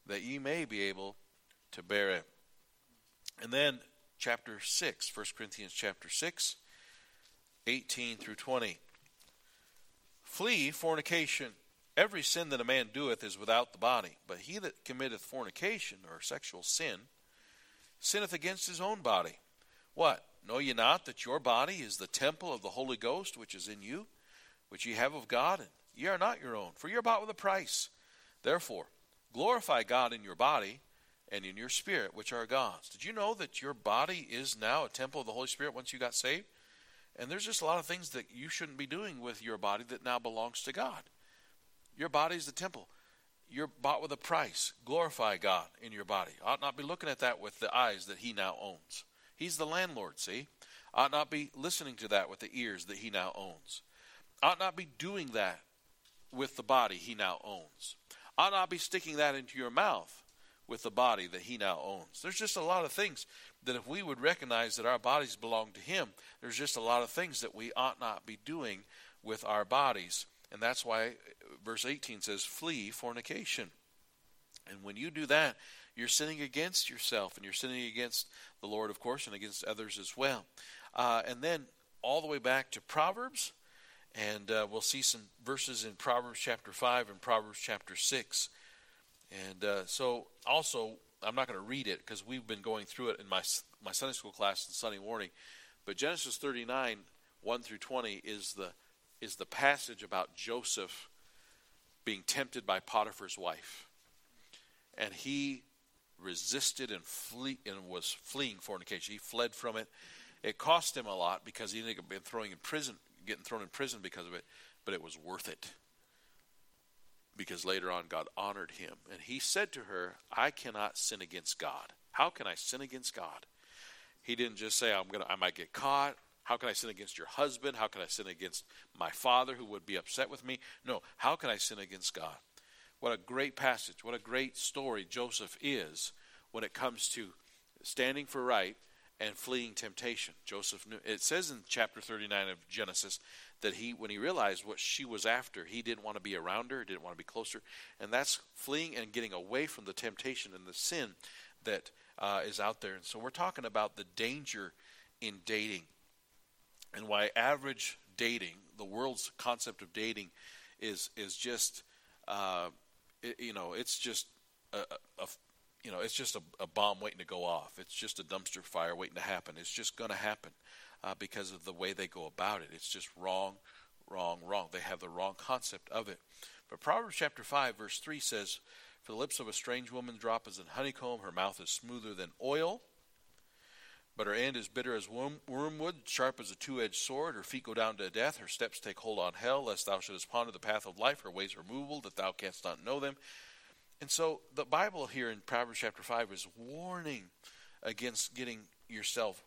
that ye may be able to bear it. And then chapter 6, 1 Corinthians chapter 6, 18 through 20. Flee fornication. Every sin that a man doeth is without the body, but he that committeth fornication, or sexual sin, sinneth against his own body. What? Know ye not that your body is the temple of the Holy Ghost, which is in you, which ye have of God, and ye are not your own, for ye are bought with a price. Therefore, glorify God in your body and in your spirit, which are God's. Did you know that your body is now a temple of the Holy Spirit once you got saved? And there's just a lot of things that you shouldn't be doing with your body that now belongs to God. Your body is the temple. You're bought with a price. Glorify God in your body. Ought not be looking at that with the eyes that he now owns. He's the landlord, see? Ought not be listening to that with the ears that he now owns. Ought not be doing that with the body he now owns. Ought not be sticking that into your mouth with the body that he now owns. There's just a lot of things that if we would recognize that our bodies belong to him, there's just a lot of things that we ought not be doing with our bodies. And that's why verse 18 says, flee fornication. And when you do that, you're sinning against yourself, and you're sinning against the Lord, of course, and against others as well. And then all the way back to Proverbs, and we'll see some verses in Proverbs chapter 5 and Proverbs chapter 6. And so also, I'm not going to read it because we've been going through it in my Sunday school class in Sunday morning. But Genesis 39, 1 through 20 is the passage about Joseph being tempted by Potiphar's wife. And he resisted and was fleeing fornication. He fled from it. It cost him a lot because he ended up getting thrown in prison because of it. But it was worth it. Because later on God honored him. And he said to her, I cannot sin against God. How can I sin against God? He didn't just say, I might get caught. How can I sin against your husband? How can I sin against my father who would be upset with me? No, how can I sin against God? What a great passage. What a great story Joseph is when it comes to standing for right and fleeing temptation. Joseph knew. It says in chapter 39 of Genesis that when he realized what she was after, he didn't want to be around her, didn't want to be closer. And that's fleeing and getting away from the temptation and the sin that is out there. And so we're talking about the danger in dating. And why average dating, the world's concept of dating, is just, it's just it's just a bomb waiting to go off. It's just a dumpster fire waiting to happen. It's just going to happen because of the way they go about it. It's just wrong. They have the wrong concept of it. But Proverbs chapter 5, verse 3 says, for the lips of a strange woman drop as in honeycomb, her mouth is smoother than oil. But her end is bitter as wormwood, sharp as a two-edged sword. Her feet go down to death. Her steps take hold on hell, lest thou shouldest ponder the path of life. Her ways are movable, that thou canst not know them. And so the Bible here in Proverbs chapter 5 is warning against getting yourself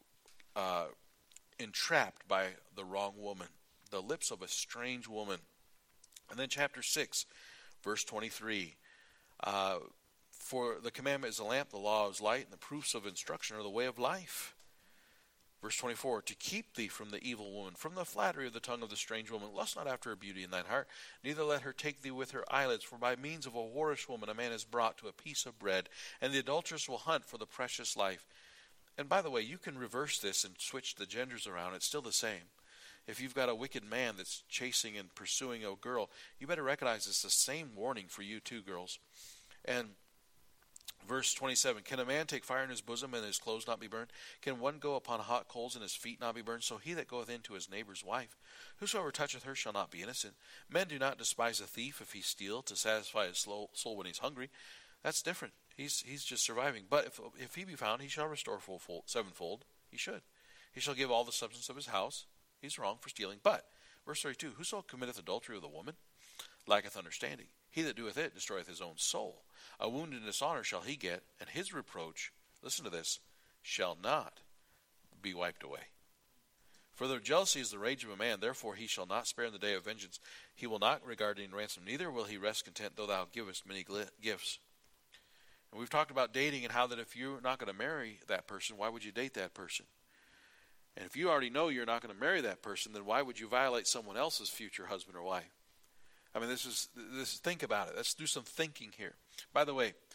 entrapped by the wrong woman, the lips of a strange woman. And then chapter 6, verse 23, for the commandment is a lamp, the law is light, and the proofs of instruction are the way of life. Verse 24, to keep thee from the evil woman, from the flattery of the tongue of the strange woman, lust not after her beauty in thine heart, neither let her take thee with her eyelids, for by means of a whorish woman a man is brought to a piece of bread, and the adulteress will hunt for the precious life. And by the way, you can reverse this and switch the genders around. It's still the same. If you've got a wicked man that's chasing and pursuing a girl, you better recognize it's the same warning for you too, girls. And verse 27, can a man take fire in his bosom and his clothes not be burned? Can one go upon hot coals and his feet not be burned? So he that goeth into his neighbor's wife, whosoever toucheth her shall not be innocent. Men do not despise a thief if he steal to satisfy his soul when he's hungry. That's different. He's just surviving. But if he be found, he shall restore sevenfold. He should. He shall give all the substance of his house. He's wrong for stealing. But, verse 32, whoso committeth adultery with a woman lacketh understanding. He that doeth it destroyeth his own soul. A wound and dishonor shall he get, and his reproach, listen to this, shall not be wiped away. For the jealousy is the rage of a man, therefore he shall not spare in the day of vengeance. He will not regard thee in ransom, neither will he rest content, though thou givest many gifts. And we've talked about dating and how that if you're not going to marry that person, why would you date that person? And if you already know you're not going to marry that person, then why would you violate someone else's future husband or wife? I mean, this is think about it. Let's do some thinking here. By the way,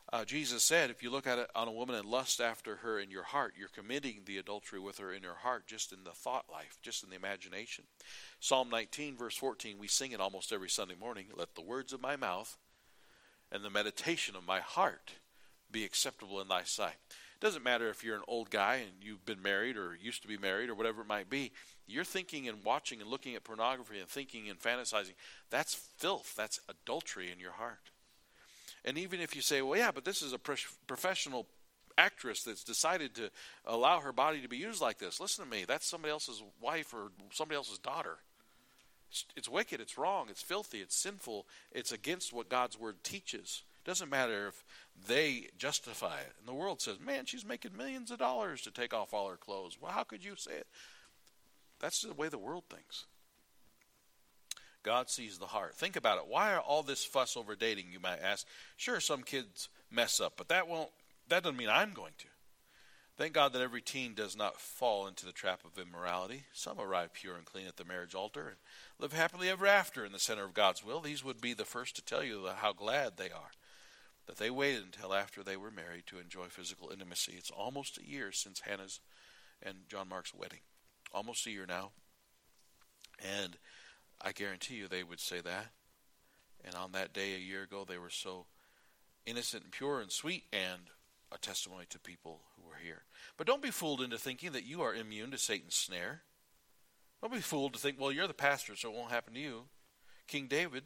Jesus said, if you look at it on a woman and lust after her in your heart, you're committing the adultery with her in your heart, just in the thought life, just in the imagination. Psalm 19, verse 14, we sing it almost every Sunday morning. Let the words of my mouth and the meditation of my heart be acceptable in thy sight. It doesn't matter if you're an old guy and you've been married or used to be married or whatever it might be. You're thinking and watching and looking at pornography and thinking and fantasizing. That's filth. That's adultery in your heart. And even if you say, well, yeah, but this is a professional actress that's decided to allow her body to be used like this. Listen to me. That's somebody else's wife or somebody else's daughter. It's wicked. It's wrong. It's filthy. It's sinful. It's against what God's word teaches. It doesn't matter if they justify it. And the world says, man, she's making millions of dollars to take off all her clothes. Well, how could you say it? That's the way the world thinks. God sees the heart. Think about it. Why are all this fuss over dating, you might ask? Sure, some kids mess up, but that doesn't mean I'm going to. Thank God that every teen does not fall into the trap of immorality. Some arrive pure and clean at the marriage altar and live happily ever after in the center of God's will. These would be the first to tell you how glad they are that they waited until after they were married to enjoy physical intimacy. It's almost a year since Hannah's and John Mark's wedding. Almost a year now. And I guarantee you they would say that. And on that day a year ago, they were so innocent and pure and sweet, and a testimony to people who were here. But don't be fooled into thinking that you are immune to Satan's snare. Don't be fooled to think, well, you're the pastor, so it won't happen to you. King David,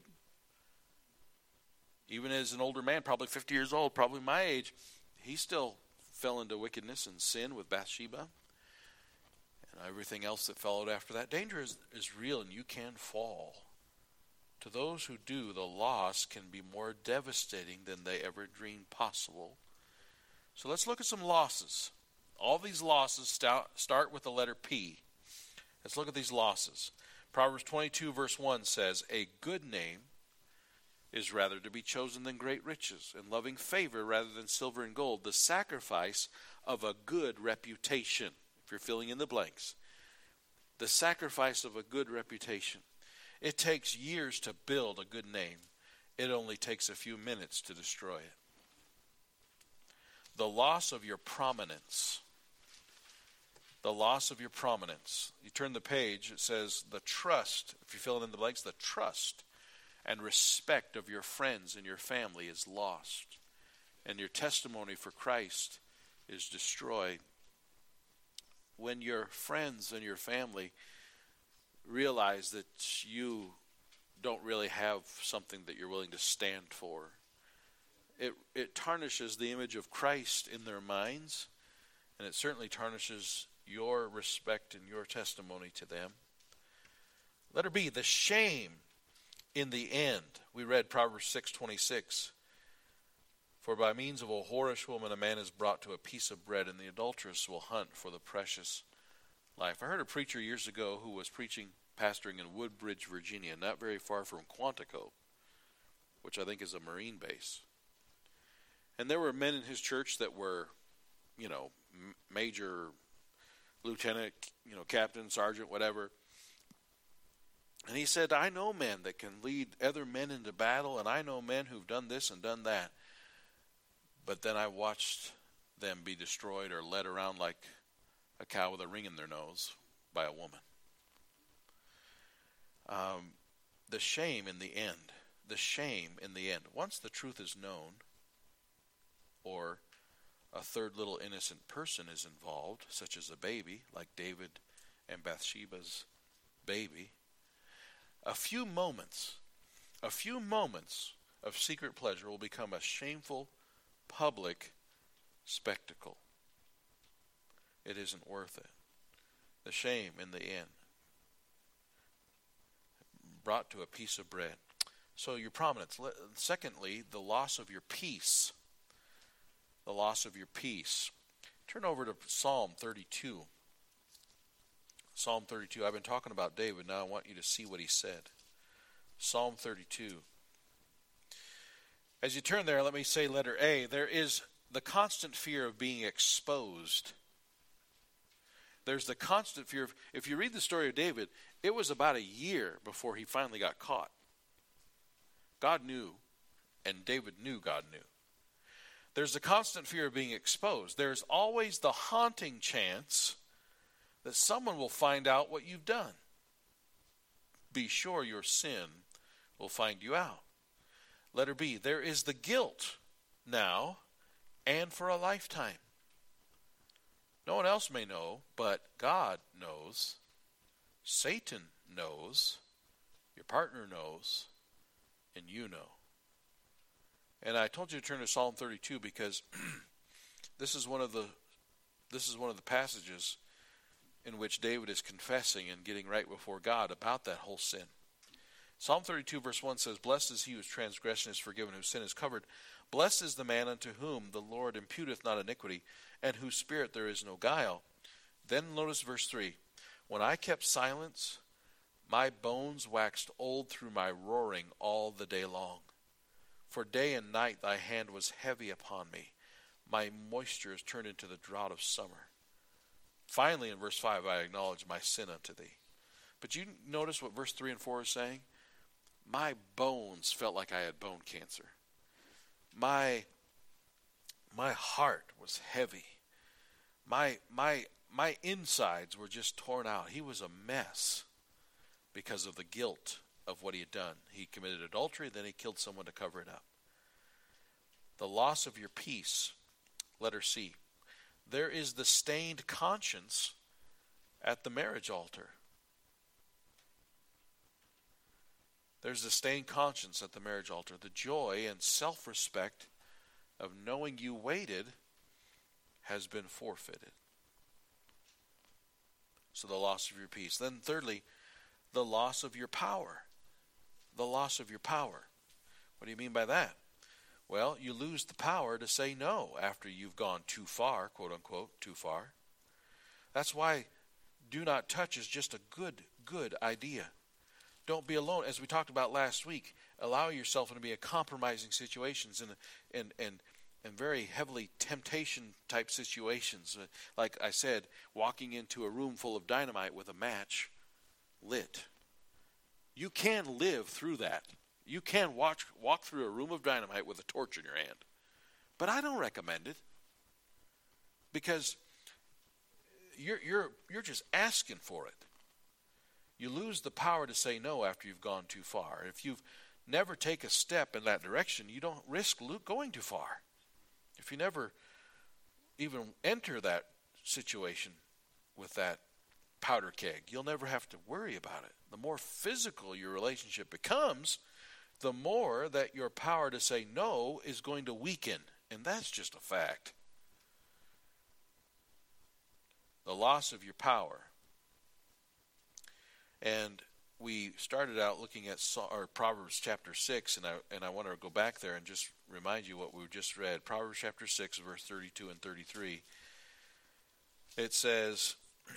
even as an older man, probably 50 years old, probably my age, he still fell into wickedness and sin with Bathsheba. And everything else that followed after that. Danger is real, and you can fall. To those who do, the loss can be more devastating than they ever dreamed possible. So let's look at some losses. All these losses start with the letter P. Let's look at these losses. Proverbs 22 verse 1 says, a good name is rather to be chosen than great riches, and loving favor rather than silver and gold, the sacrifice of a good reputation. If you're filling in the blanks. The sacrifice of a good reputation. It takes years to build a good name. It only takes a few minutes to destroy it. The loss of your prominence. The loss of your prominence. You turn the page, it says the trust, if you fill in the blanks, the trust and respect of your friends and your family is lost. And your testimony for Christ is destroyed. When your friends and your family realize that you don't really have something that you're willing to stand for, it tarnishes the image of Christ in their minds, and it certainly tarnishes your respect and your testimony to them. Letter B, the shame in the end. We read Proverbs 6:26. For by means of a whorish woman a man is brought to a piece of bread, and the adulteress will hunt for the precious life. I heard a preacher years ago who was pastoring in Woodbridge, Virginia, not very far from Quantico, which I think is a Marine base. And there were men in his church that were, major, lieutenant, captain, sergeant, whatever. And he said, I know men that can lead other men into battle, and I know men who've done this and done that. But then I watched them be destroyed or led around like a cow with a ring in their nose by a woman. The shame in the end. The shame in the end. Once the truth is known, or a third little innocent person is involved, such as a baby, like David and Bathsheba's baby, a few moments of secret pleasure will become a shameful public spectacle. It isn't worth it. The shame in the end. Brought to a piece of bread. So your prominence. Secondly, the loss of your peace. The loss of your peace. Turn over to Psalm 32. Psalm 32. I've been talking about David. Now I want you to see what he said. Psalm 32. As you turn there, let me say letter A. There is the constant fear of being exposed. There's the constant fear of, if you read the story of David, it was about a year before he finally got caught. God knew, and David knew God knew. There's the constant fear of being exposed. There's always the haunting chance that someone will find out what you've done. Be sure your sin will find you out. Letter B, there is the guilt now and for a lifetime. No one else may know, but God knows. Satan knows. Your partner knows. And you know. And I told you to turn to Psalm 32 because this is one of the passages in which David is confessing and getting right before God about that whole sin. Psalm 32 verse 1 says, "Blessed is he whose transgression is forgiven, whose sin is covered. Blessed is the man unto whom the Lord imputeth not iniquity, and whose spirit there is no guile." Then notice verse 3. "When I kept silence, my bones waxed old through my roaring all the day long. For day and night thy hand was heavy upon me. My moisture is turned into the drought of summer." Finally, in verse 5, "I acknowledge my sin unto thee." But you notice what verse 3 and 4 is saying? My bones felt like I had bone cancer. My heart was heavy. My insides were just torn out. He was a mess because of the guilt of what he had done. He committed adultery, then he killed someone to cover it up. The loss of your peace. Letter C. There is the stained conscience at the marriage altar. There's the stained conscience at the marriage altar. The joy and self-respect of knowing you waited has been forfeited. So the loss of your peace. Then thirdly, the loss of your power. The loss of your power. What do you mean by that? Well, you lose the power to say no after you've gone too far, quote unquote, too far. That's why do not touch is just a good idea. Don't be alone. As we talked about last week, allow yourself to be in compromising situations and very heavily temptation type situations. Like I said, walking into a room full of dynamite with a match lit. You can live through that. You can walk through a room of dynamite with a torch in your hand. But I don't recommend it. Because you're just asking for it. You lose the power to say no after you've gone too far. If you've never take a step in that direction, you don't risk going too far. If you never even enter that situation with that powder keg, you'll never have to worry about it. The more physical your relationship becomes, the more that your power to say no is going to weaken. And that's just a fact. The loss of your power. And we started out looking at Proverbs chapter 6, and I want to go back there and just remind you what we just read. Proverbs chapter 6, verse 32 and 33. It says,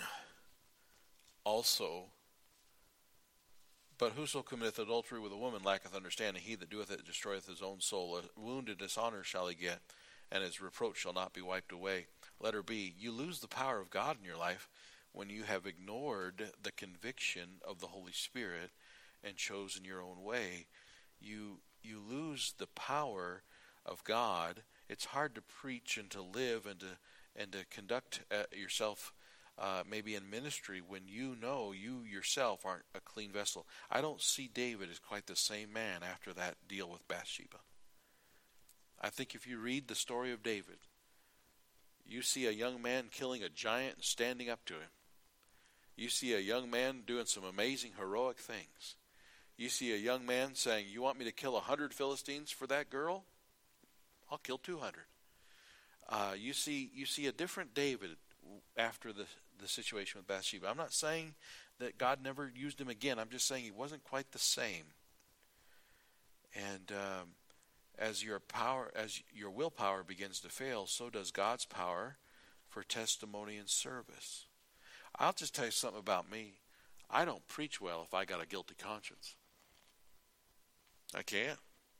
also, "But whoso committeth adultery with a woman lacketh understanding. He that doeth it destroyeth his own soul. A wound and dishonor shall he get, and his reproach shall not be wiped away." Letter B, you lose the power of God in your life when you have ignored the conviction of the Holy Spirit and chosen your own way. You lose the power of God. It's hard to preach and to live and to conduct yourself maybe in ministry when you know you yourself aren't a clean vessel. I don't see David as quite the same man after that deal with Bathsheba. I think if you read the story of David, you see a young man killing a giant and standing up to him. You see a young man doing some amazing heroic things. You see a young man saying, "You want me to kill 100 Philistines for that girl? I'll kill 200. You see a different David after the situation with Bathsheba. I'm not saying that God never used him again. I'm just saying he wasn't quite the same. And as your willpower begins to fail, so does God's power for testimony and service. I'll just tell you something about me. I don't preach well if I got a guilty conscience. I can't.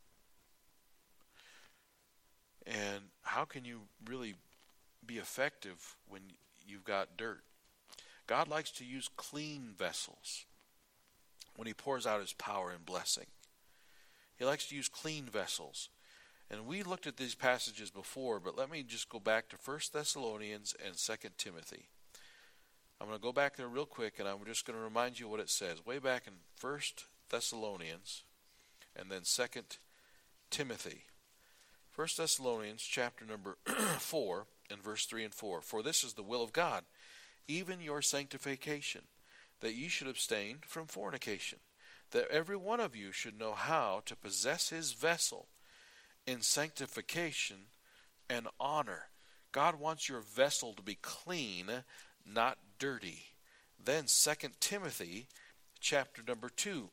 And how can you really be effective when you've got dirt? God likes to use clean vessels when he pours out his power and blessing. He likes to use clean vessels. And we looked at these passages before, but let me just go back to 1 Thessalonians and 2 Timothy. I'm going to go back there real quick, and I'm just going to remind you what it says. Way back in 1 Thessalonians and then 2 Timothy. 1 Thessalonians chapter number 4 and verse 3 and 4. For this is the will of God, even your sanctification, that ye should abstain from fornication, that every one of you should know how to possess his vessel in sanctification and honor. God wants your vessel to be clean, not dirty. Then 2 Timothy chapter number 2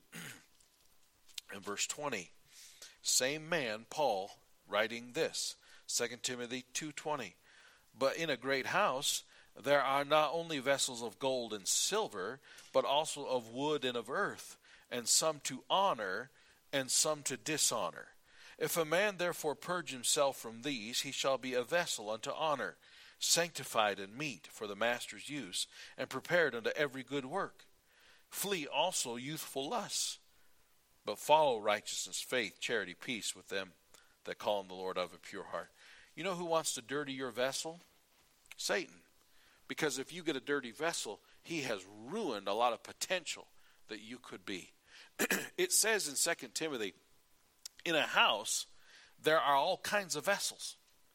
and verse 20. Same man, Paul, writing this. 2 Timothy 2:20. But in a great house there are not only vessels of gold and silver, but also of wood and of earth, and some to honor and some to dishonor. If a man therefore purge himself from these, he shall be a vessel unto honor, sanctified and meet for the master's use, and prepared unto every good work. Flee also youthful lusts, but follow righteousness, faith, charity, peace with them that call on the Lord of a pure heart. You know who wants to dirty your vessel? Satan. Because if you get a dirty vessel, he has ruined a lot of potential that you could be. It says in 2 Timothy, in a house, there are all kinds of vessels.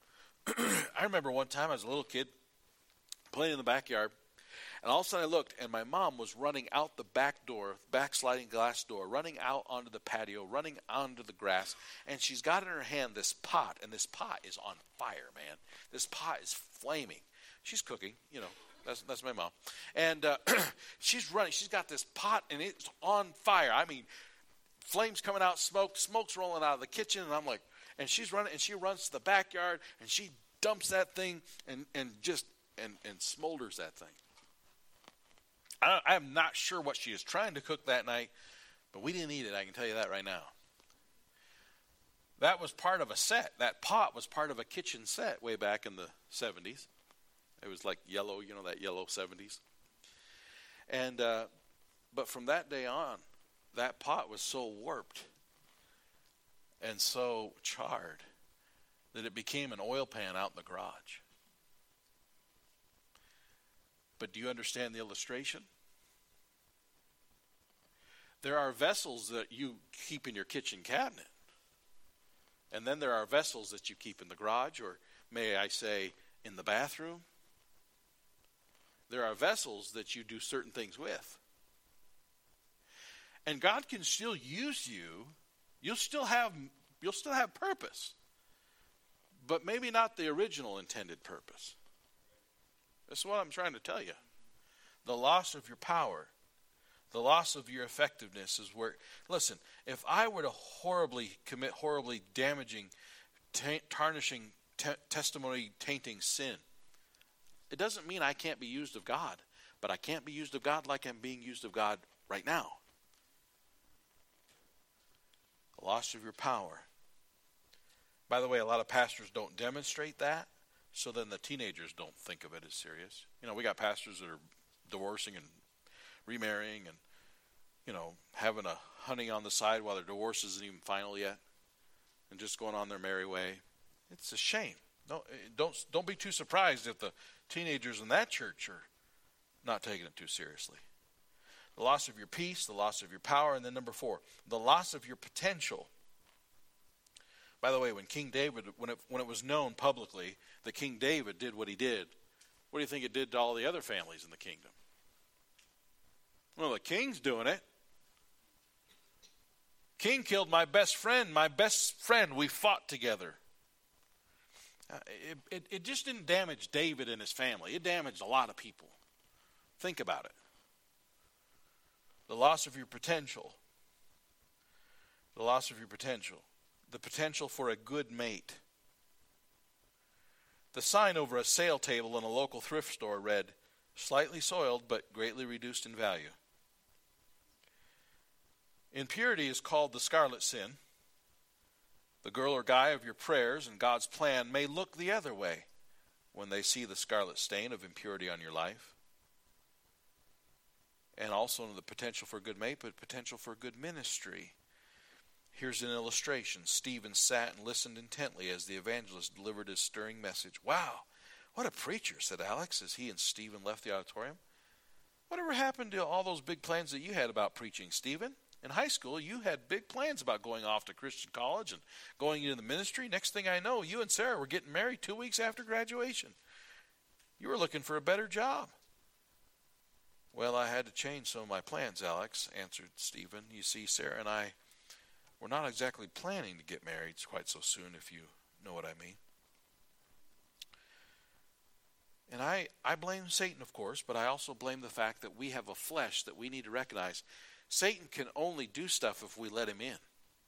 I remember one time I was a little kid playing in the backyard, and all of a sudden I looked, and my mom was running out the back door, back sliding glass door, running out onto the patio, running onto the grass, and she's got in her hand this pot, and this pot is on fire, man. This pot is flaming. She's cooking, you know, that's my mom. And she's running. She's got this pot, and it's on fire. I mean, flames coming out, smoke's rolling out of the kitchen, and I'm like, and she's running, and she runs to the backyard, and she dumps that thing and smolders that thing. I'm not sure what she is trying to cook that night, but we didn't eat it, I can tell you that right now. That was part of a set. That pot was part of a kitchen set way back in the 70s. It was like yellow, you know, that yellow 70s. And but from that day on, that pot was so warped and so charred that it became an oil pan out in the garage. But do you understand the illustration? There are vessels that you keep in your kitchen cabinet. And then there are vessels that you keep in the garage, or may I say, in the bathroom. There are vessels that you do certain things with. And God can still use you. You'll still have purpose. But maybe not the original intended purpose. That's what I'm trying to tell you. The loss of your power, the loss of your effectiveness is where, listen, if I were to commit horribly damaging, tarnishing, testimony tainting sin, it doesn't mean I can't be used of God, but I can't be used of God like I'm being used of God right now. The loss of your power. By the way, a lot of pastors don't demonstrate that, so then the teenagers don't think of it as serious. You know, we got pastors that are divorcing and remarrying and, you know, having a honey on the side while their divorce isn't even final yet and just going on their merry way. It's a shame. No, don't be too surprised if the teenagers in that church are not taking it too seriously. The loss of your peace, the loss of your power, and then number 4, the loss of your potential. By the way, when King David, when it was known publicly that King David did what he did, what do you think it did to all the other families in the kingdom? Well, the king's doing it. King killed my best friend. We fought together. It just didn't damage David and his family. It damaged a lot of people. Think about it. The loss of your potential. The loss of your potential. The potential for a good mate. The sign over a sale table in a local thrift store read, "Slightly soiled but greatly reduced in value." Impurity is called the scarlet sin. The girl or guy of your prayers and God's plan may look the other way when they see the scarlet stain of impurity on your life. And also the potential for a good mate, but potential for good ministry. Here's an illustration. Stephen sat and listened intently as the evangelist delivered his stirring message. "Wow, what a preacher," said Alex as he and Stephen left the auditorium. "Whatever happened to all those big plans that you had about preaching, Stephen? In high school, you had big plans about going off to Christian college and going into the ministry. Next thing I know, you and Sarah were getting married 2 weeks after graduation. You were looking for a better job." "Well, I had to change some of my plans, Alex," answered Stephen. "You see, Sarah and I were not exactly planning to get married quite so soon, if you know what I mean." And I blame Satan, of course, but I also blame the fact that we have a flesh that we need to recognize. Satan can only do stuff if we let him in.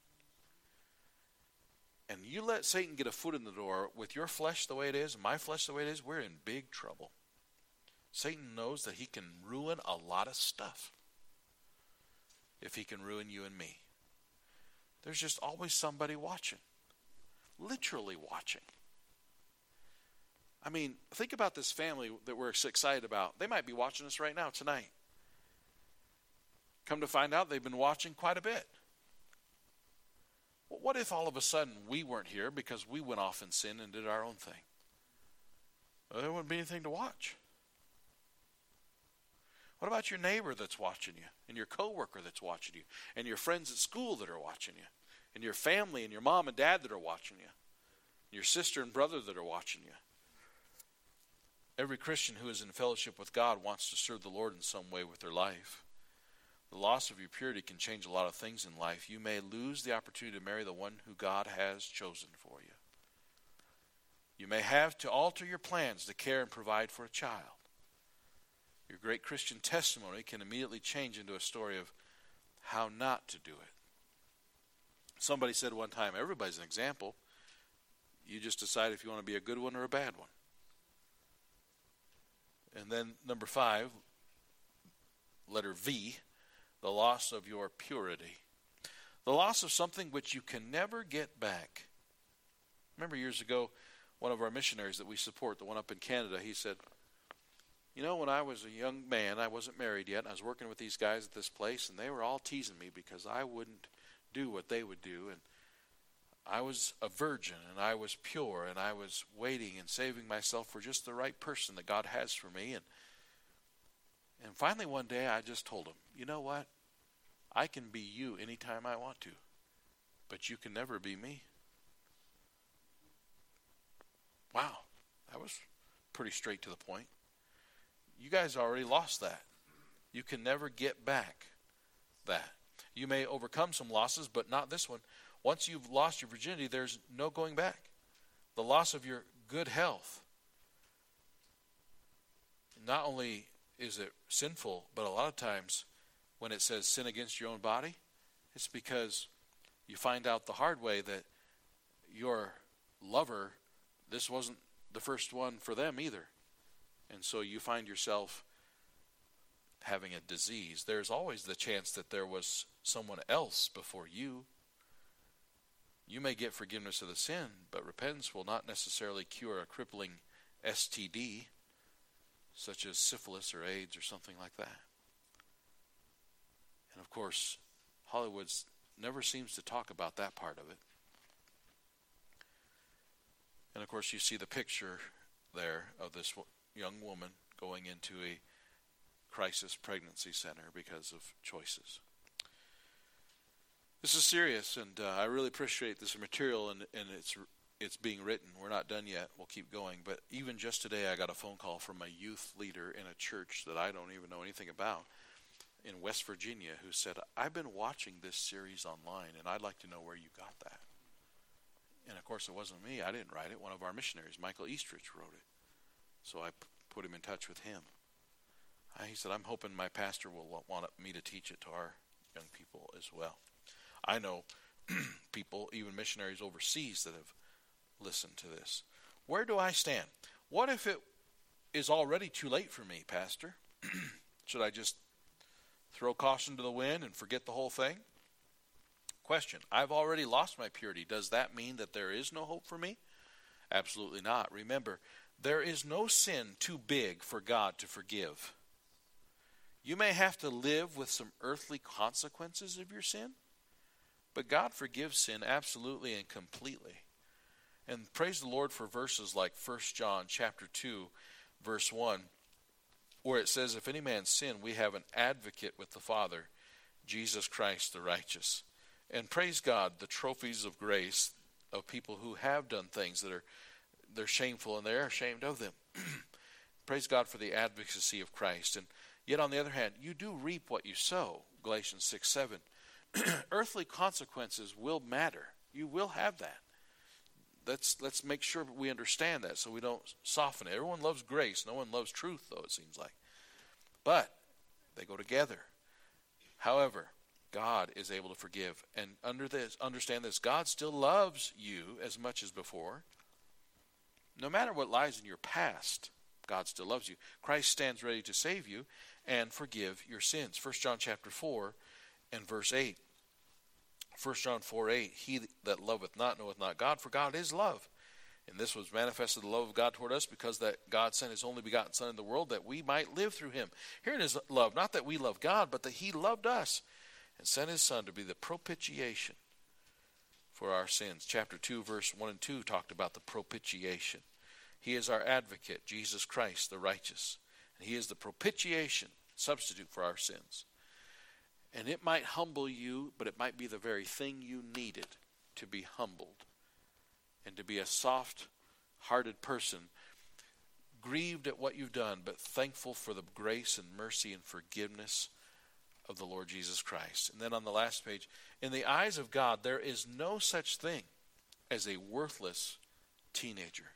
And you let Satan get a foot in the door with your flesh the way it is, and my flesh the way it is, we're in big trouble. Satan knows that he can ruin a lot of stuff if he can ruin you and me. There's just always somebody watching, literally watching. I mean, think about this family that we're so excited about. They might be watching us right now, tonight. Come to find out, they've been watching quite a bit. Well, what if all of a sudden we weren't here because we went off in sin and did our own thing? Well, there wouldn't be anything to watch. What about your neighbor that's watching you, and your coworker that's watching you, and your friends at school that are watching you, and your family and your mom and dad that are watching you, and your sister and brother that are watching you? Every Christian who is in fellowship with God wants to serve the Lord in some way with their life. The loss of your purity can change a lot of things in life. You may lose the opportunity to marry the one who God has chosen for you. You may have to alter your plans to care and provide for a child. Your great Christian testimony can immediately change into a story of how not to do it. Somebody said one time, everybody's an example. You just decide if you want to be a good one or a bad one. And then number 5, letter V, the loss of your purity. The loss of something which you can never get back. Remember years ago, one of our missionaries that we support, the one up in Canada, he said, "You know, when I was a young man, I wasn't married yet, and I was working with these guys at this place, and they were all teasing me because I wouldn't do what they would do, and I was a virgin, and I was pure, and I was waiting and saving myself for just the right person that God has for me. And finally one day I just told him, you know what? I can be you anytime I want to, but you can never be me." Wow, that was pretty straight to the point. You guys already lost that. You can never get back that. You may overcome some losses, but not this one. Once you've lost your virginity, there's no going back. The loss of your good health. Not only is it sinful, but a lot of times when it says sin against your own body, it's because you find out the hard way that your lover, this wasn't the first one for them either. And so you find yourself having a disease. There's always the chance that there was someone else before you. You may get forgiveness of the sin, but repentance will not necessarily cure a crippling STD, such as syphilis or AIDS or something like that. And of course, Hollywood never seems to talk about that part of it. And of course, you see the picture there of this young woman going into a crisis pregnancy center because of choices. This is serious, and I really appreciate this material, and it's being written. We're not done yet. We'll keep going. But even just today, I got a phone call from a youth leader in a church that I don't even know anything about in West Virginia who said, "I've been watching this series online, and I'd like to know where you got that." And of course, it wasn't me. I didn't write it. One of our missionaries, Michael Eastrich, wrote it. So I put him in touch with him. He said, "I'm hoping my pastor will want me to teach it to our young people as well." I know people, even missionaries overseas, that have listened to this. Where do I stand? What if it is already too late for me, Pastor? Should I just throw caution to the wind and forget the whole thing? Question: I've already lost my purity. Does that mean that there is no hope for me? Absolutely not. Remember, there is no sin too big for God to forgive. You may have to live with some earthly consequences of your sin, But God forgives sin absolutely and completely. And praise the Lord for verses like 1 John chapter 2, verse 1, where it says, if any man sin, we have an advocate with the Father, Jesus Christ the righteous. And praise God, the trophies of grace of people who have done things that they're shameful and they're ashamed of them. Praise God for the advocacy of Christ. And yet on the other hand, you do reap what you sow, Galatians 6:7. Earthly consequences will matter. You will have that. Let's make sure we understand that so we don't soften it. Everyone loves grace. No one loves truth, though, it seems like. But they go together. However, God is able to forgive. And understand this, God still loves you as much as before. No matter what lies in your past, God still loves you. Christ stands ready to save you and forgive your sins. 1 John chapter 4 and verse 8. 1 John 4:8, he that loveth not knoweth not God, for God is love. And this was manifested the love of God toward us, because that God sent his only begotten Son in the world, that we might live through him. Herein is love, not that we love God, but that he loved us and sent his Son to be the propitiation for our sins. Chapter 2, verse 1 and 2 talked about the propitiation. He is our advocate, Jesus Christ, the righteous. And he is the propitiation, substitute for our sins. And it might humble you, but it might be the very thing you needed to be humbled and to be a soft-hearted person, grieved at what you've done, but thankful for the grace and mercy and forgiveness of the Lord Jesus Christ. And then on the last page, in the eyes of God, there is no such thing as a worthless teenager.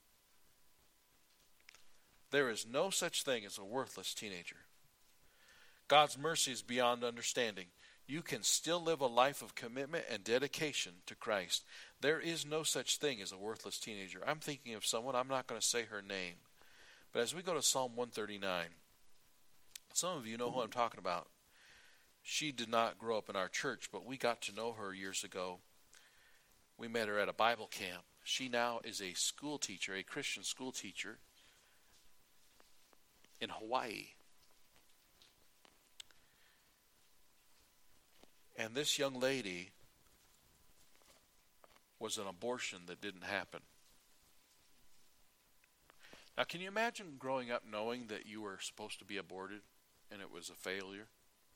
There is no such thing as a worthless teenager. God's mercy is beyond understanding. You can still live a life of commitment and dedication to Christ. There is no such thing as a worthless teenager. I'm thinking of someone, I'm not going to say her name. But as we go to Psalm 139, some of you know who I'm talking about. She did not grow up in our church, but we got to know her years ago. We met her at a Bible camp. She now is a school teacher, a Christian school teacher in Hawaii. And this young lady was an abortion that didn't happen. Now, can you imagine growing up knowing that you were supposed to be aborted and it was a failure?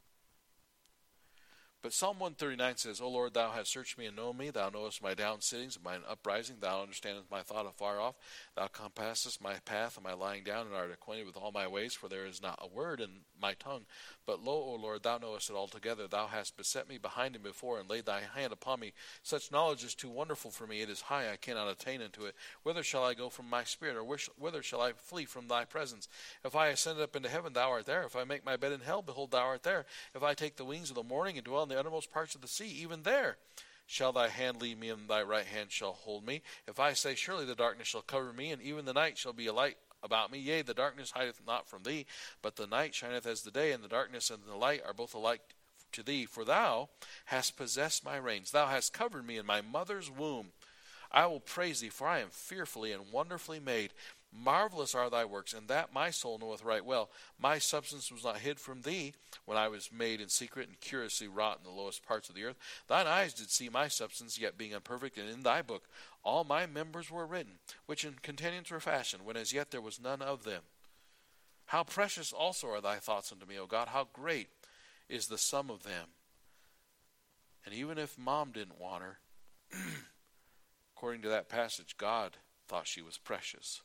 But Psalm 139 says, O Lord, thou hast searched me and known me. Thou knowest my down sittings and mine uprising. Thou understandest my thought afar off. Thou compassest my path and my lying down, and art acquainted with all my ways. For there is not a word in my tongue. But lo, O Lord, thou knowest it altogether. Thou hast beset me behind and before, and laid thy hand upon me. Such knowledge is too wonderful for me. It is high, I cannot attain unto it. Whither shall I go from my spirit, or whither shall I flee from thy presence? If I ascend up into heaven, thou art there. If I make my bed in hell, behold, thou art there. If I take the wings of the morning and dwell in the uttermost parts of the sea, even there shall thy hand lead me, and thy right hand shall hold me. If I say, surely the darkness shall cover me, and even the night shall be a light about me. Yea, the darkness hideth not from thee, but the night shineth as the day, and the darkness and the light are both alike to thee. For thou hast possessed my reins. Thou hast covered me in my mother's womb. I will praise thee, for I am fearfully and wonderfully made. Marvelous are thy works, and that my soul knoweth right well. My substance was not hid from thee when I was made in secret and curiously wrought in the lowest parts of the earth. Thine eyes did see my substance, yet being imperfect, and in thy book all my members were written, which in continuance were fashioned, when as yet there was none of them. How precious also are thy thoughts unto me, O God! How great is the sum of them! And even if mom didn't want her, according to that passage, God thought she was precious.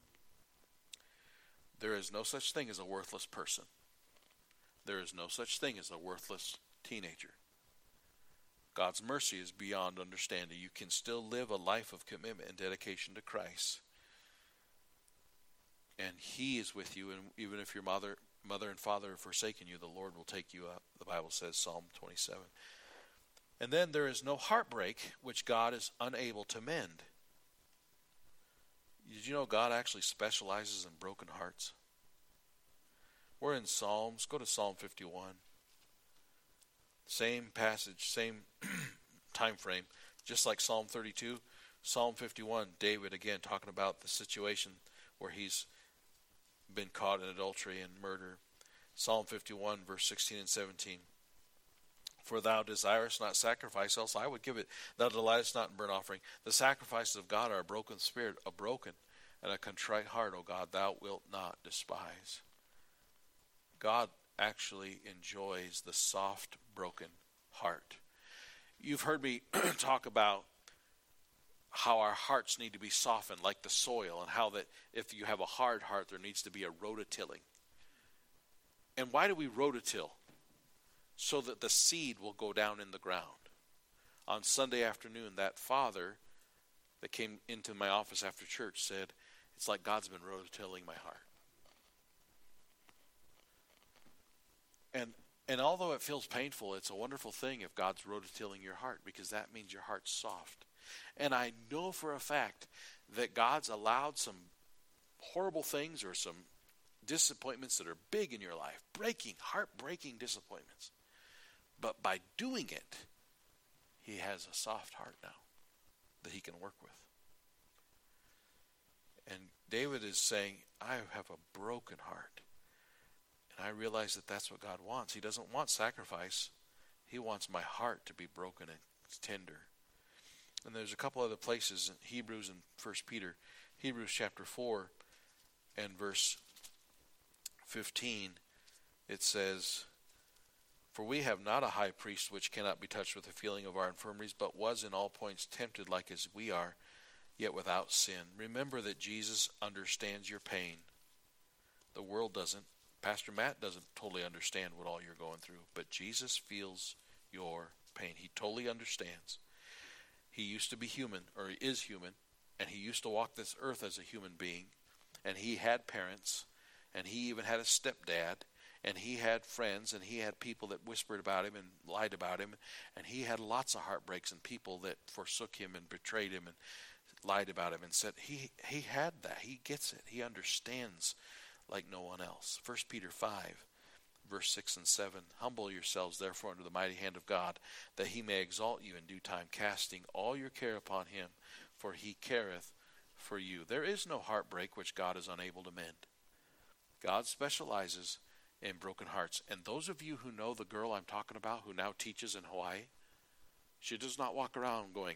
There is no such thing as a worthless person. There is no such thing as a worthless teenager. God's mercy is beyond understanding. You can still live a life of commitment and dedication to Christ. And He is with you, and even if your mother and father have forsaken you, the Lord will take you up. The Bible says, Psalm 27. And then there is no heartbreak which God is unable to mend. Did you know God actually specializes in broken hearts? We're in Psalms. Go to Psalm 51. Same passage, same time frame. Just like Psalm 32, Psalm 51, David again talking about the situation where he's been caught in adultery and murder. Psalm 51, verse 16 and 17. For thou desirest not sacrifice, else I would give it. Thou delightest not in burnt offering. The sacrifices of God are a broken spirit, a broken and a contrite heart, O God, thou wilt not despise. God actually enjoys the soft, broken heart. You've heard me talk about how our hearts need to be softened like the soil, and how that if you have a hard heart, there needs to be a rototilling. And why do we rototill? So that the seed will go down in the ground. On Sunday afternoon, that father that came into my office after church said, it's like God's been rototilling my heart. And although it feels painful, it's a wonderful thing if God's rototilling your heart, because that means your heart's soft. And I know for a fact that God's allowed some horrible things or some disappointments that are big in your life, heart-breaking disappointments. But by doing it, he has a soft heart now that he can work with. And David is saying, I have a broken heart. And I realize that that's what God wants. He doesn't want sacrifice. He wants my heart to be broken and tender. And there's a couple other places in Hebrews and 1 Peter. Hebrews chapter 4 and verse 15, it says, For we have not a high priest which cannot be touched with the feeling of our infirmities, but was in all points tempted like as we are, yet without sin. Remember that Jesus understands your pain. The world doesn't. Pastor Matt doesn't totally understand what all you're going through, but Jesus feels your pain. He totally understands. He used to be human, or he is human, and he used to walk this earth as a human being, and he had parents, and he even had a stepdad, and he had friends, and he had people that whispered about him and lied about him, and he had lots of heartbreaks and people that forsook him and betrayed him and lied about him and said he had that. He gets it. He understands like no one else. 1 Peter 5, verse 6 and 7, Humble yourselves therefore under the mighty hand of God, that he may exalt you in due time, casting all your care upon him, for he careth for you. There is no heartbreak which God is unable to mend. God specializes in broken hearts. And those of you who know the girl I'm talking about, who now teaches in Hawaii, she does not walk around going,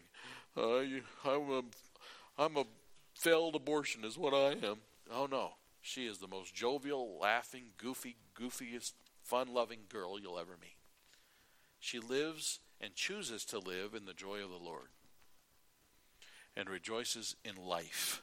I'm a failed abortion is what I am. Oh no. She is the most jovial, laughing, goofiest, fun-loving girl you'll ever meet. She lives and chooses to live in the joy of the Lord and rejoices in life.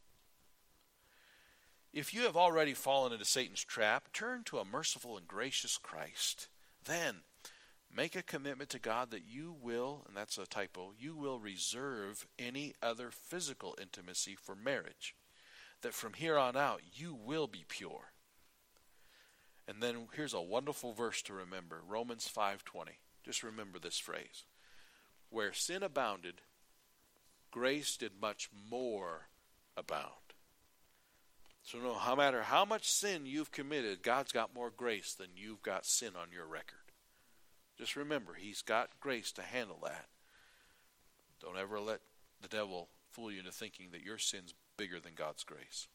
If you have already fallen into Satan's trap, turn to a merciful and gracious Christ. Then make a commitment to God that you will, and that's a typo, you will reserve any other physical intimacy for marriage. That from here on out, you will be pure. And then here's a wonderful verse to remember, Romans 5:20. Just remember this phrase. Where sin abounded, grace did much more abound. So no matter how much sin you've committed, God's got more grace than you've got sin on your record. Just remember, he's got grace to handle that. Don't ever let the devil fool you into thinking that your sin's bigger than God's grace.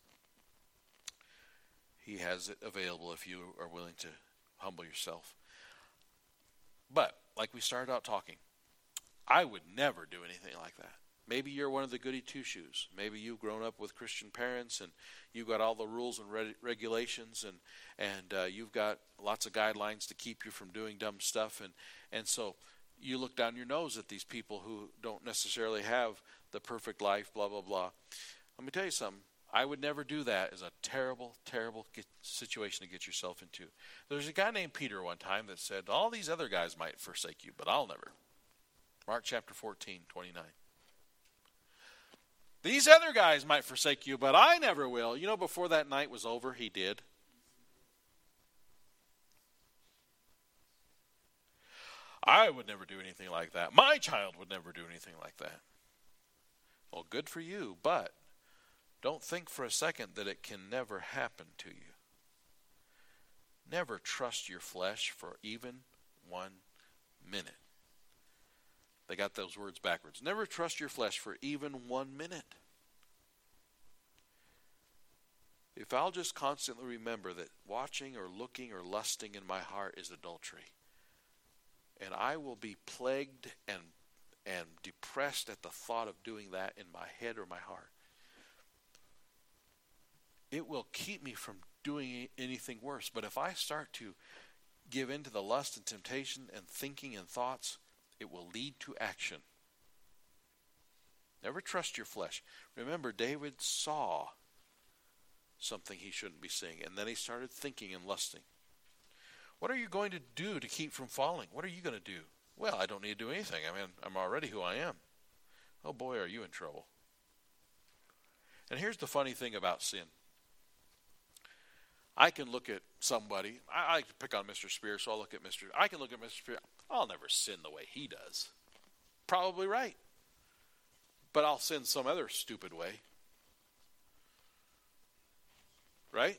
He has it available if you are willing to humble yourself. But, like we started out talking, I would never do anything like that. Maybe you're one of the goody two-shoes. Maybe you've grown up with Christian parents and you've got all the rules and regulations and you've got lots of guidelines to keep you from doing dumb stuff. And so you look down your nose at these people who don't necessarily have the perfect life, blah, blah, blah. Let me tell you something. I would never do that. It's a terrible, terrible situation to get yourself into. There's a guy named Peter one time that said, all these other guys might forsake you, but I'll never. Mark chapter 14:29. These other guys might forsake you, but I never will. You know, before that night was over, he did. I would never do anything like that. My child would never do anything like that. Well, good for you, but don't think for a second that it can never happen to you. Never trust your flesh for even 1 minute. They got those words backwards. Never trust your flesh for even 1 minute. If I'll just constantly remember that watching or looking or lusting in my heart is adultery, and I will be plagued and depressed at the thought of doing that in my head or my heart. It will keep me from doing anything worse. But if I start to give in to the lust and temptation and thinking and thoughts, it will lead to action. Never trust your flesh. Remember, David saw something he shouldn't be seeing, and then he started thinking and lusting. What are you going to do to keep from falling? What are you going to do? Well, I don't need to do anything. I mean, I'm already who I am. Oh boy, are you in trouble. And here's the funny thing about sin. I can look at somebody. I like to pick on Mr. Spear, so I'll look at Mr. I can look at Mr. Spear. I'll never sin the way he does. Probably right. But I'll sin some other stupid way. Right?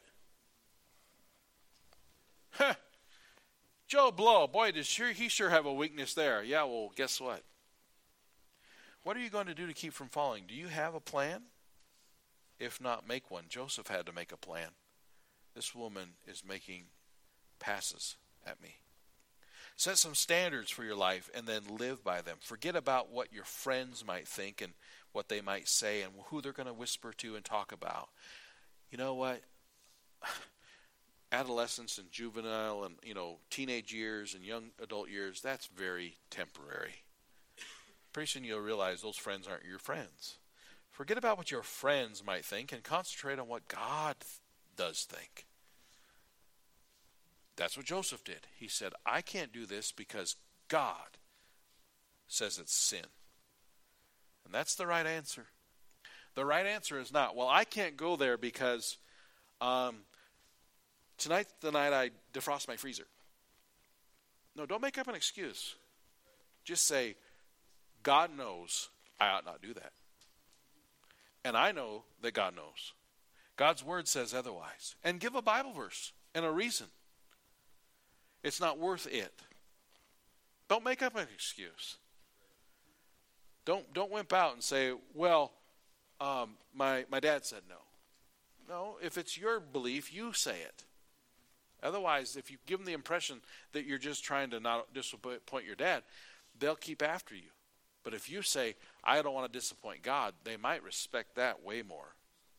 Huh. Joe Blow, boy, he sure have a weakness there. Yeah, well, guess what? What are you going to do to keep from falling? Do you have a plan? If not, make one. Joseph had to make a plan. This woman is making passes at me. Set some standards for your life and then live by them. Forget about what your friends might think and what they might say and who they're going to whisper to and talk about. You know what? Adolescence and juvenile and, teenage years and young adult years, that's very temporary. Pretty soon you'll realize those friends aren't your friends. Forget about what your friends might think and concentrate on what God does think. That's what Joseph did. He said, I can't do this because God says it's sin. And that's the right answer. The right answer is not, well, I can't go there because tonight's the night I defrost my freezer. No, don't make up an excuse. Just say, God knows I ought not do that. And I know that God knows. God's word says otherwise. And give a Bible verse and a reason. It's not worth it. Don't make up an excuse. Don't wimp out and say, well, my dad said no. No, if it's your belief, you say it. Otherwise, if you give them the impression that you're just trying to not disappoint your dad, they'll keep after you. But if you say, I don't want to disappoint God, they might respect that way more.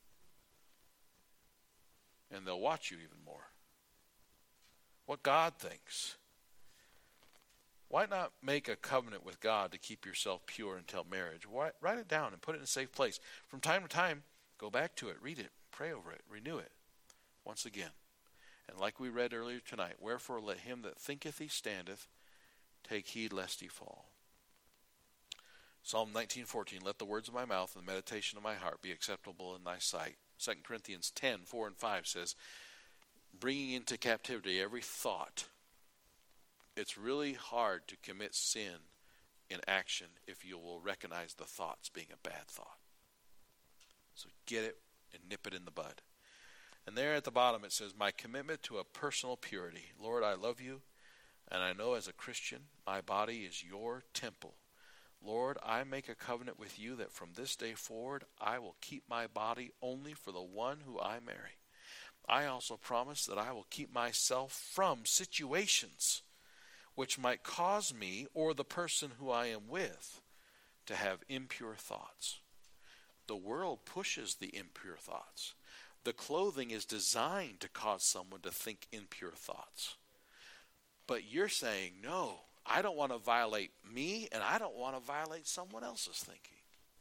And they'll watch you even more. What God thinks. Why not make a covenant with God to keep yourself pure until marriage? Write it down and put it in a safe place. From time to time, go back to it, read it, pray over it, renew it once again. And like we read earlier tonight, wherefore let him that thinketh he standeth take heed lest he fall. Psalm 19:14, let the words of my mouth and the meditation of my heart be acceptable in thy sight. 2 Corinthians 10:4 and 5 says, bringing into captivity every thought. It's really hard to commit sin in action if you will recognize the thoughts being a bad thought. So get it and nip it in the bud. And there at the bottom it says, my commitment to a personal purity. Lord, I love you, and I know as a Christian, my body is your temple. Lord, I make a covenant with you that from this day forward, I will keep my body only for the one who I marry. I also promise that I will keep myself from situations which might cause me or the person who I am with to have impure thoughts. The world pushes the impure thoughts. The clothing is designed to cause someone to think impure thoughts. But you're saying, no, I don't want to violate me, and I don't want to violate someone else's thinking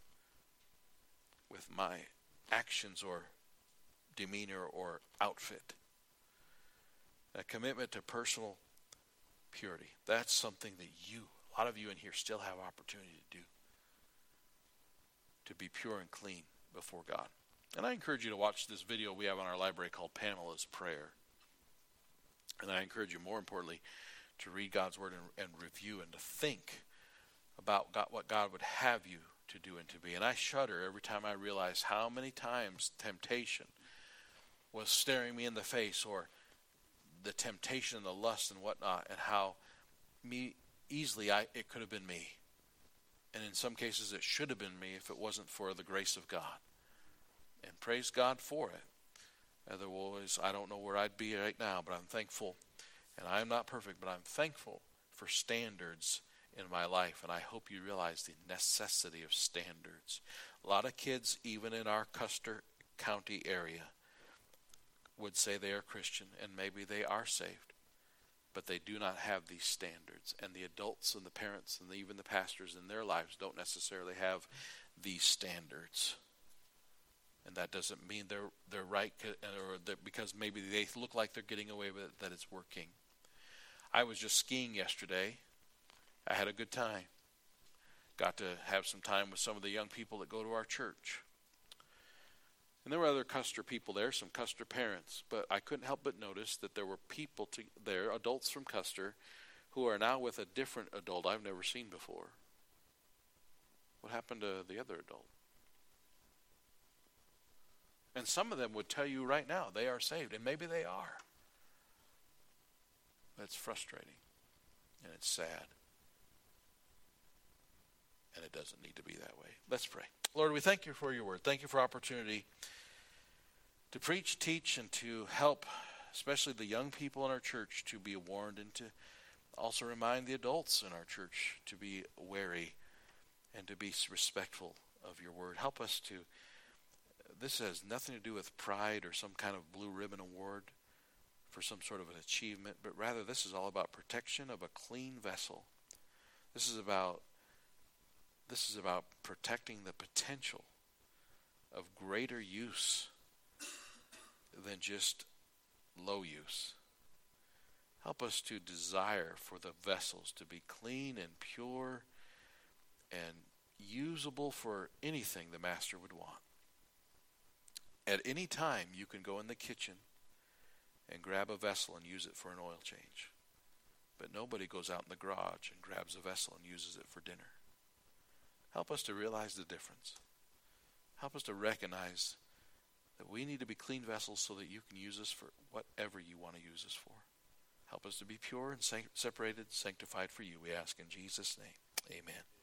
with my actions or demeanor or outfit. A commitment to personal purity. That's something that a lot of you in here still have opportunity to do. To be pure and clean before God. And I encourage you to watch this video we have on our library called Pamela's Prayer. And I encourage you, more importantly, to read God's Word and review and to think about God, what God would have you to do and to be. And I shudder every time I realize how many times temptation was staring me in the face, or the temptation and the lust and whatnot, and how it could have been me. And in some cases it should have been me if it wasn't for the grace of God. And praise God for it. Otherwise, I don't know where I'd be right now, but I'm thankful. And I'm not perfect, but I'm thankful for standards in my life, and I hope you realize the necessity of standards. A lot of kids, even in our Custer County area, would say they are Christian, and maybe they are saved, but they do not have these standards. And the adults and the parents and even the pastors in their lives don't necessarily have these standards. And that doesn't mean they're right, or that because maybe they look like they're getting away with it, that it's working. I was just skiing yesterday. I had a good time. Got to have some time with some of the young people that go to our church. And there were other Custer people there, some Custer parents. But I couldn't help but notice that there were people there, adults from Custer, who are now with a different adult I've never seen before. What happened to the other adult? And some of them would tell you right now they are saved, and maybe they are. But it's frustrating, and it's sad. And it doesn't need to be that way. Let's pray. Lord, we thank you for your word. Thank you for opportunity to preach, teach, and to help, especially the young people in our church, to be warned, and to also remind the adults in our church to be wary and to be respectful of your word. Help us to, this has nothing to do with pride or some kind of blue ribbon award for some sort of an achievement, but rather this is all about protection of a clean vessel. This is about protecting the potential of greater use than just low use. Help us to desire for the vessels to be clean and pure and usable for anything the master would want. At any time, you can go in the kitchen and grab a vessel and use it for an oil change. But nobody goes out in the garage and grabs a vessel and uses it for dinner. Help us to realize the difference. Help us to recognize that we need to be clean vessels so that you can use us for whatever you want to use us for. Help us to be pure and separated, sanctified for you, we ask in Jesus' name. Amen.